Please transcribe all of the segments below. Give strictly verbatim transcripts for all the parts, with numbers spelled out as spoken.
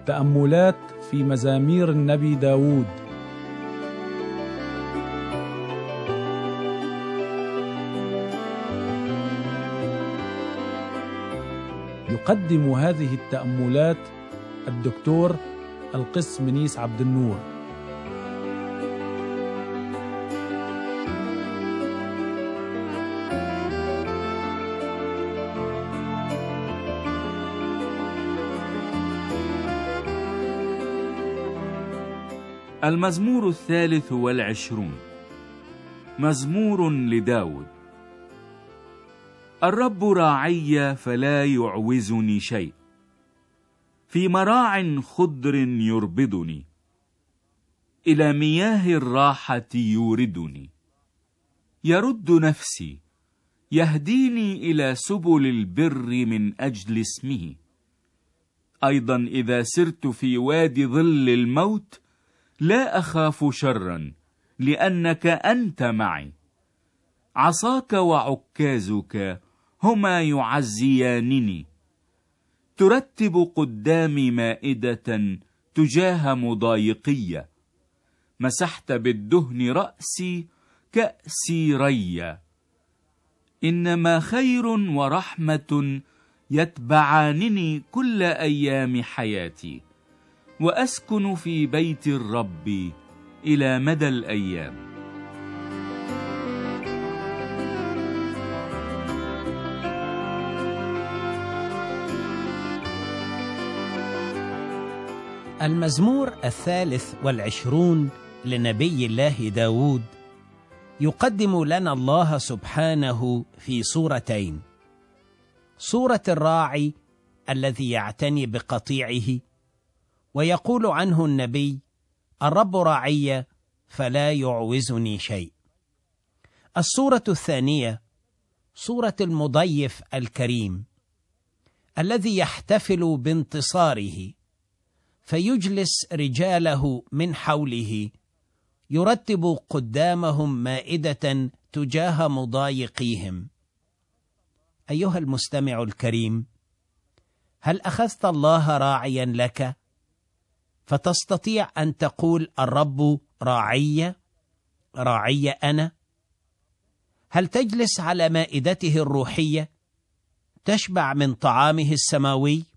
تأملات في مزامير النبي داود. يقدم هذه التأملات الدكتور القس منيس عبد النور. المزمور الثالث والعشرون، مزمور لداود. الرب راعي فلا يعوزني شيء، في مراع خضر يربضني، إلى مياه الراحة يوردني. يرد نفسي، يهديني إلى سبل البر من أجل اسمه. أيضا إذا سرت في وادي ظل الموت لا أخاف شرا، لأنك أنت معي. عصاك وعكازك هما يعزيانني. ترتب قدامي مائدة تجاه مضايقية. مسحت بالدهن رأسي، كأسي ريا. إنما خير ورحمة يتبعانني كل أيام حياتي، وأسكن في بيت الرب إلى مدى الأيام. المزمور الثالث والعشرون لنبي الله داود يقدم لنا الله سبحانه في صورتين: صورة الراعي الذي يعتني بقطيعه، ويقول عنه النبي: الرب راعي فلا يعوزني شيء. الصورة الثانية صورة المضيف الكريم الذي يحتفل بانتصاره، فيجلس رجاله من حوله، يرتب قدامهم مائدة تجاه مضايقيهم. أيها المستمع الكريم، هل أخذت الله راعيا لك فتستطيع أن تقول الرب راعي راعي أنا؟ هل تجلس على مائدته الروحية تشبع من طعامه السماوي؟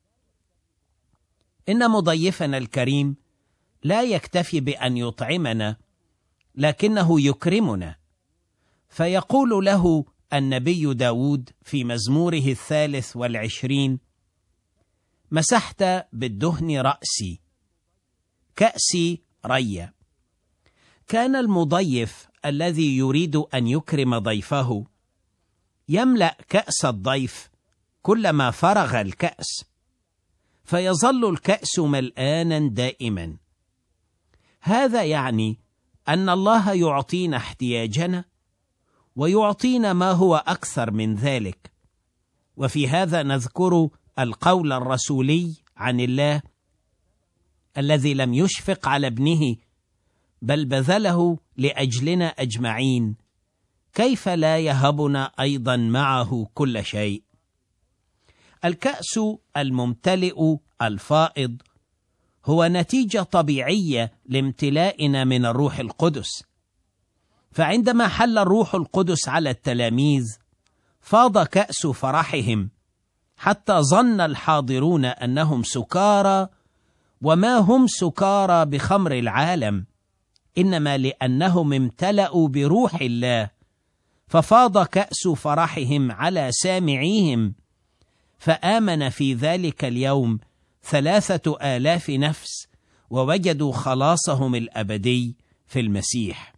إن مضيفنا الكريم لا يكتفي بأن يطعمنا، لكنه يكرمنا. فيقول له النبي داود في مزموره الثالث والعشرين: مسحت بالدهن رأسي، كأسي ريا. كان المضيف الذي يريد أن يكرم ضيفه يملأ كأس الضيف كلما فرغ الكأس، فيظل الكأس ملآنا دائما. هذا يعني أن الله يعطينا احتياجنا، ويعطينا ما هو أكثر من ذلك. وفي هذا نذكر القول الرسولي عن الله الذي لم يشفق على ابنه بل بذله لأجلنا أجمعين، كيف لا يهبنا أيضا معه كل شيء؟ الكأس الممتلئ الفائض هو نتيجة طبيعية لامتلائنا من الروح القدس. فعندما حل الروح القدس على التلاميذ فاض كأس فرحهم، حتى ظن الحاضرون أنهم سكارى، وما هم سكارى بخمر العالم، إنما لأنهم امتلأوا بروح الله. ففاض كأس فرحهم على سامعيهم، فآمن في ذلك اليوم ثلاثة آلاف نفس، ووجدوا خلاصهم الأبدي في المسيح.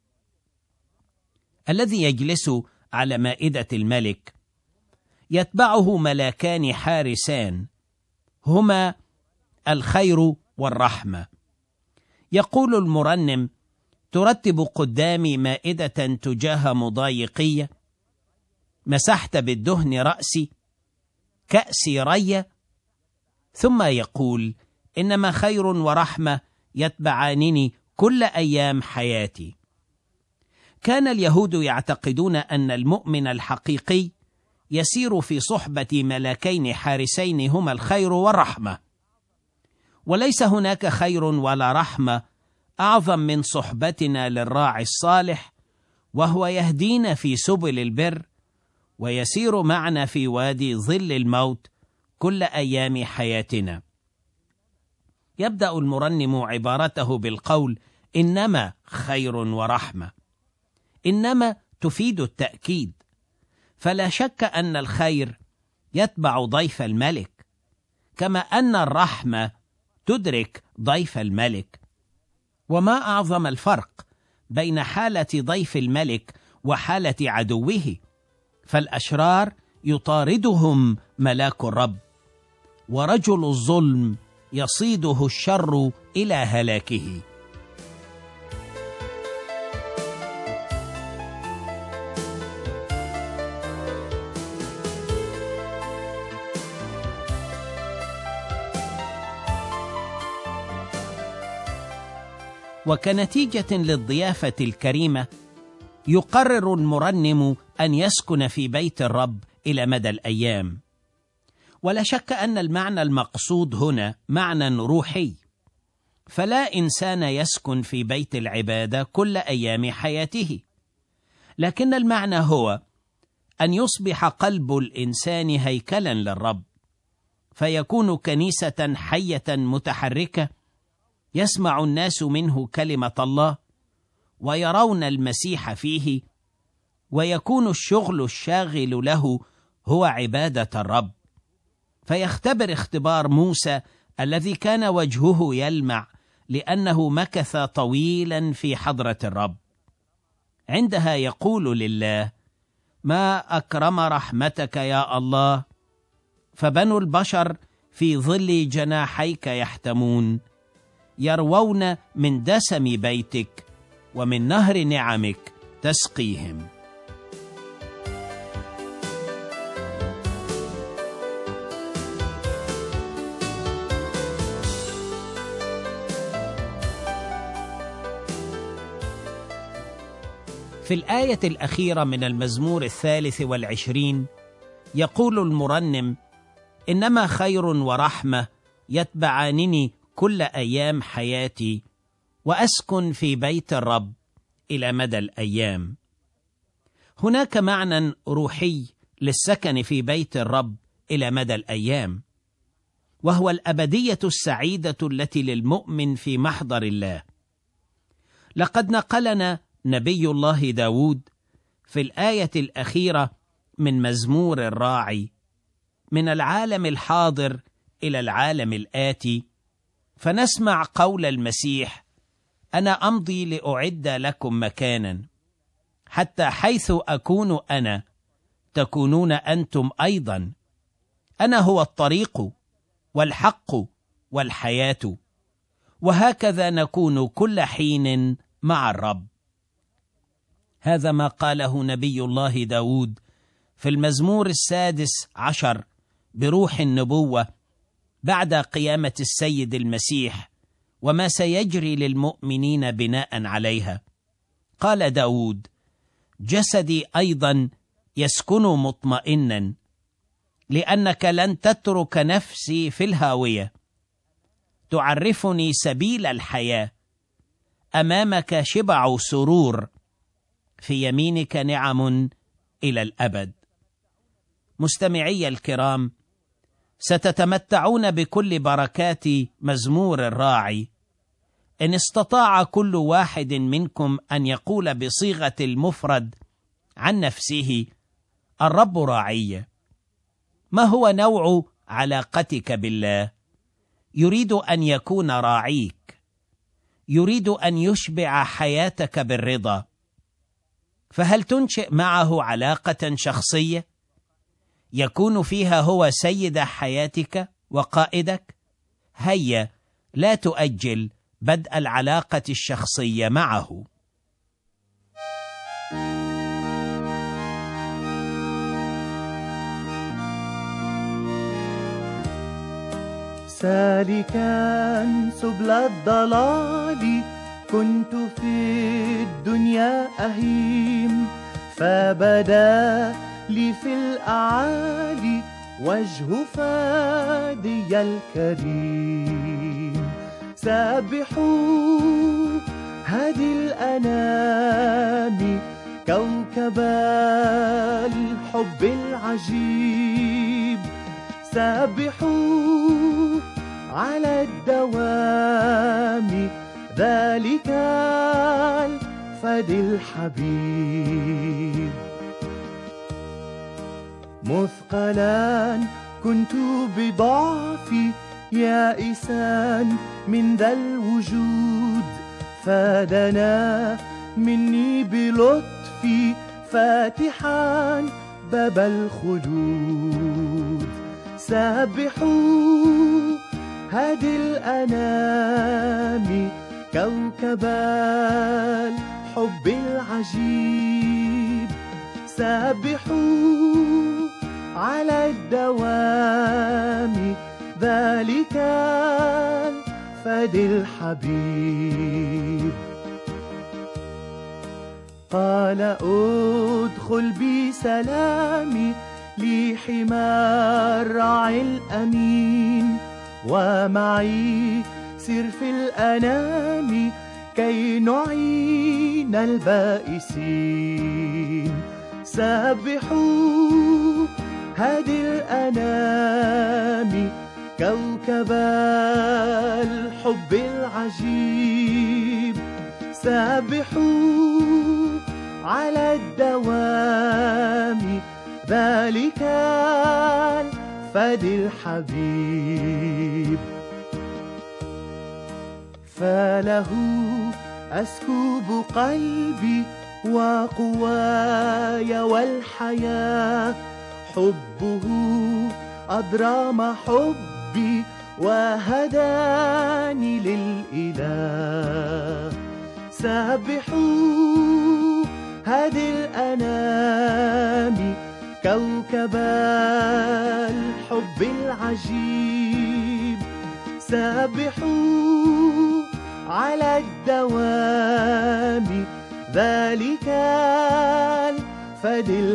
الذي يجلس على مائدة الملك يتبعه ملاكان حارسان، هما الخير والرحمة. يقول المرنم: ترتب قدامي مائدة تجاه مضايقية، مسحت بالدهن رأسي، كأسي ريا. ثم يقول: إنما خير ورحمة يتبعانني كل أيام حياتي. كان اليهود يعتقدون أن المؤمن الحقيقي يسير في صحبة ملاكين حارسين هما الخير والرحمة، وليس هناك خير ولا رحمة أعظم من صحبتنا للراعي الصالح، وهو يهدينا في سبل البر ويسير معنا في وادي ظل الموت كل أيام حياتنا. يبدأ المرنم عبارته بالقول إنما خير ورحمة. إنما تفيد التأكيد، فلا شك أن الخير يتبع ضيف الملك، كما أن الرحمة تدرك ضيف الملك. وما أعظم الفرق بين حالة ضيف الملك وحالة عدوه، فالأشرار يطاردهم ملاك الرب، ورجل الظلم يصيده الشر إلى هلاكه. وكنتيجة للضيافة الكريمة يقرر المرنم أن يسكن في بيت الرب إلى مدى الأيام. ولا شك أن المعنى المقصود هنا معنى روحي، فلا إنسان يسكن في بيت العبادة كل أيام حياته، لكن المعنى هو أن يصبح قلب الإنسان هيكلا للرب، فيكون كنيسة حية متحركة يسمع الناس منه كلمة الله ويرون المسيح فيه، ويكون الشغل الشاغل له هو عبادة الرب، فيختبر اختبار موسى الذي كان وجهه يلمع لأنه مكث طويلا في حضرة الرب. عندها يقول لله: ما أكرم رحمتك يا الله، فبنو البشر في ظل جناحيك يحتمون، يروون من دسم بيتك ومن نهر نعمك تسقيهم. في الآية الأخيرة من المزمور الثالث والعشرين يقول المرنم: إنما خير ورحمة يتبعانني كل أيام حياتي، وأسكن في بيت الرب إلى مدى الأيام. هناك معنى روحي للسكن في بيت الرب إلى مدى الأيام، وهو الأبدية السعيدة التي للمؤمن في محضر الله. لقد نقلنا نبي الله داود في الآية الأخيرة من مزمور الراعي من العالم الحاضر إلى العالم الآتي، فنسمع قول المسيح: أنا أمضي لأعد لكم مكانا، حتى حيث أكون أنا تكونون أنتم أيضا. أنا هو الطريق والحق والحياة، وهكذا نكون كل حين مع الرب. هذا ما قاله نبي الله داود في المزمور السادس عشر بروح النبوة بعد قيامة السيد المسيح وما سيجري للمؤمنين بناء عليها. قال داود: جسدي أيضا يسكن مطمئنا، لأنك لن تترك نفسي في الهاوية، تعرفني سبيل الحياة، أمامك شبع سرور، في يمينك نعم إلى الأبد. مستمعي الكرام، ستتمتعون بكل بركات مزمور الراعي إن استطاع كل واحد منكم أن يقول بصيغة المفرد عن نفسه: الرب راعي. ما هو نوع علاقتك بالله؟ يريد أن يكون راعيك، يريد أن يشبع حياتك بالرضا. فهل تنشئ معه علاقة شخصية يكون فيها هو سيد حياتك وقائدك؟ هيا لا تؤجل بدء العلاقة الشخصية معه. سالكا سبل الضلال كنت في الدنيا أهيم، فبدا لي في الأعالي وجه فادي الكريم. سابحوا هادي الأنام كوكب الحب العجيب، سابحوا على الدوام ذلك الفدي الحبيب. مثقلا كنت بضعفي يائسا من ذا الوجود، فدنا مني بلطفي فاتحا باب الخلود. سابحوا هادي الأنام كوكب الحب العجيب، سابحوا على الدوام ذلك الفدي الحبيب. قال ادخل بسلامي لحمى الراعي الأمين، ومعي سر في الأنام كي نعين البائسين. سابحوا هادي الأنام كوكب الحب العجيب، سابحوا على الدوام ذلك الفدي الحبيب. فله أسكب قلبي وقواي والحياة، حبه أضرام حبي وهداني للإله. سابحوا هادي الأنام كوكب الحب العجيب، سابحوا على الدوام ذلك الفدي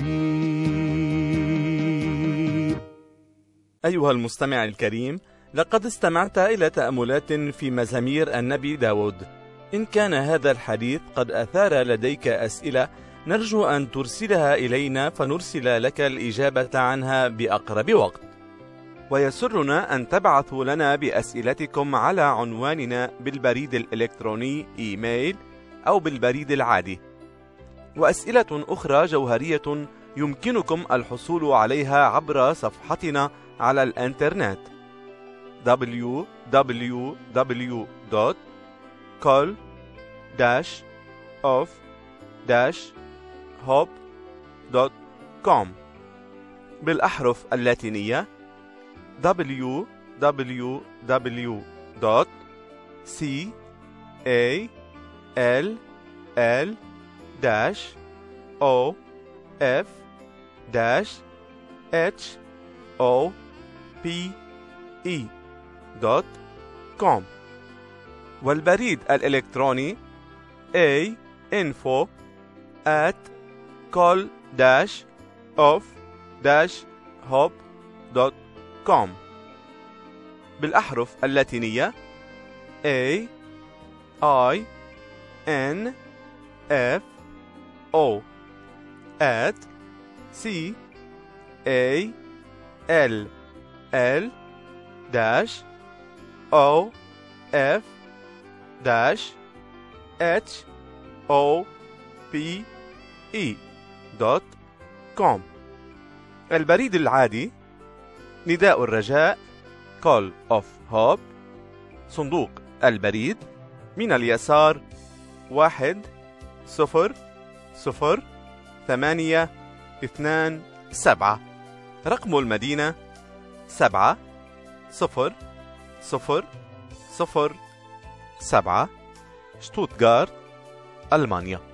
الحبيب. أيها المستمع الكريم، لقد استمعت إلى تأملات في مزامير النبي داود. إن كان هذا الحديث قد أثار لديك أسئلة، نرجو أن ترسلها إلينا فنرسل لك الإجابة عنها بأقرب وقت. ويسرنا أن تبعثوا لنا بأسئلتكم على عنواننا بالبريد الإلكتروني إيميل أو بالبريد العادي. وأسئلة أخرى جوهرية يمكنكم الحصول عليها عبر صفحتنا على الإنترنت دبليو دبليو دبليو دوت كول داش أوف داش هوب دوت كوم بالأحرف اللاتينية دبليو دبليو دبليو دوت سي إيه إل إل داش أو إف داش إتش أو بي إي دوت كوم، والبريد الإلكتروني A info at call dash of dash hop دوت كوم بالأحرف اللاتينية A I N F O at C A L L dash O F dash H O P E دوت كوم. البريد العادي نداء الرجاء Call of Hope، صندوق البريد من اليسار واحد صفر صفر ثمانية اثنان سبعة، رقم المدينة سبعة صفر صفر صفر سبعة، شتوتغارت، ألمانيا.